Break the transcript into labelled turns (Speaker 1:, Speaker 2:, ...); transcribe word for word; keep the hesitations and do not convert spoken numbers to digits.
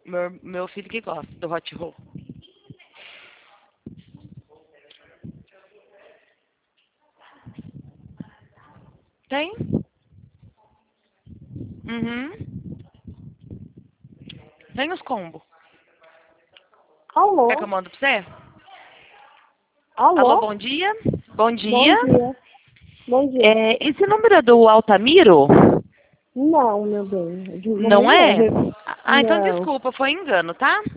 Speaker 1: Meu, meu filho que gosta do hot roll. Tem? Uhum. Tem os combos. Quer que eu
Speaker 2: Alô?
Speaker 1: mando pra você? Alô,
Speaker 2: Alô?
Speaker 1: bom dia. Bom
Speaker 2: Bom
Speaker 1: dia.
Speaker 2: dia. Bom dia.
Speaker 1: É, esse número é do Altamiro?
Speaker 2: Não, meu bem. De
Speaker 1: Não
Speaker 2: mamãe não.
Speaker 1: é? Ah, então
Speaker 2: Não.
Speaker 1: desculpa, foi engano, tá?